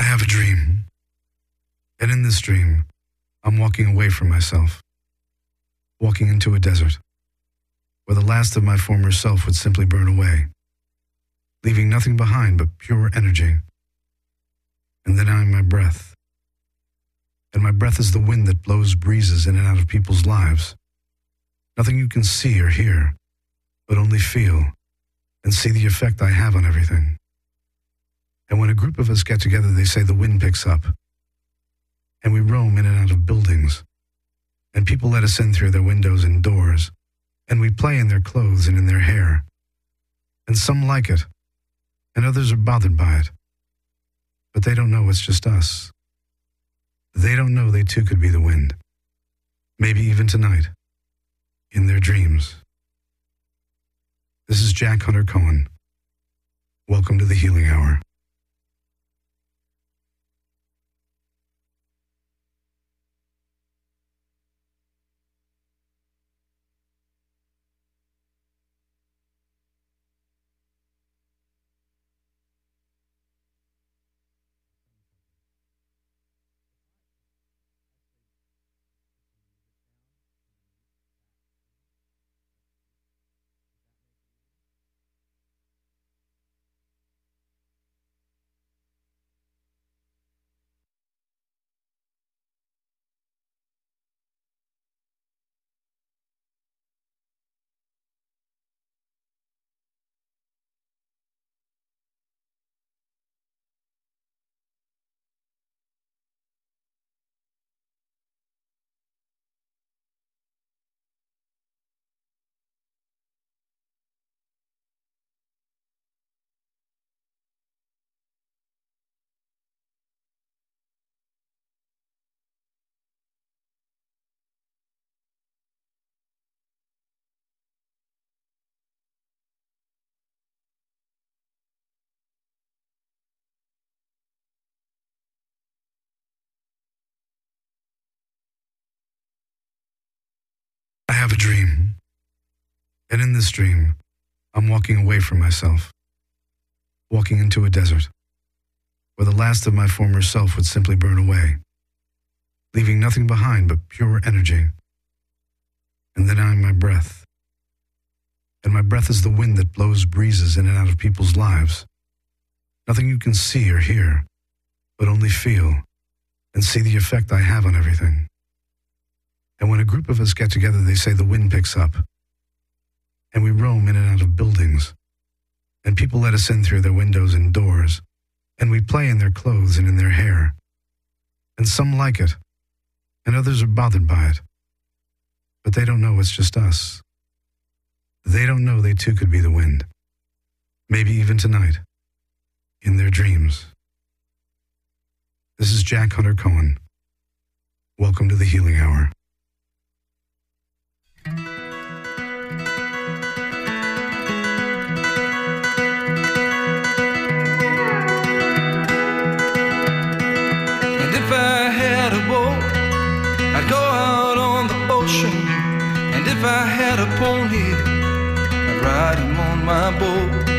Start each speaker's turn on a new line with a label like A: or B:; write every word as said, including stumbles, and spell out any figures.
A: have a dream. And in this dream, I'm walking away from myself, walking into a desert, where the last of my former self would simply burn away, leaving nothing behind but pure energy. And then I'm my breath. And my breath is the wind that blows breezes in and out of people's lives. Nothing you can see or hear, but only feel and see the effect I have on everything. And when a group of us get together, they say the wind picks up. And we roam in and out of buildings. And people let us in through their windows and doors. And we play in their clothes and in their hair. And some like it, and others are bothered by it. But they don't know it's just us. They don't know they too could be the wind. Maybe even tonight, in their dreams. This is Jack Hunter Cohen. Welcome to the Healing Hour. I have a dream. And in this dream, I'm walking away from myself, walking into a desert, where the last of my former self would simply burn away, leaving nothing behind but pure energy. And then I'm my breath. And my breath is the wind that blows breezes in and out of people's lives. Nothing you can see or hear, but only feel and see the effect I have on everything. And when a group of us get together, they say the wind picks up. And we roam in and out of buildings. And people let us in through their windows and doors. And we play in their clothes and in their hair. And some like it, and others are bothered by it. But they don't know it's just us. They don't know they too could be the wind. Maybe even tonight, in their dreams. This is Jack Hunter Cohen. Welcome to the Healing Hour.
B: And if I had a boat, I'd go out on the ocean. And if I had a pony, I'd ride him on my boat.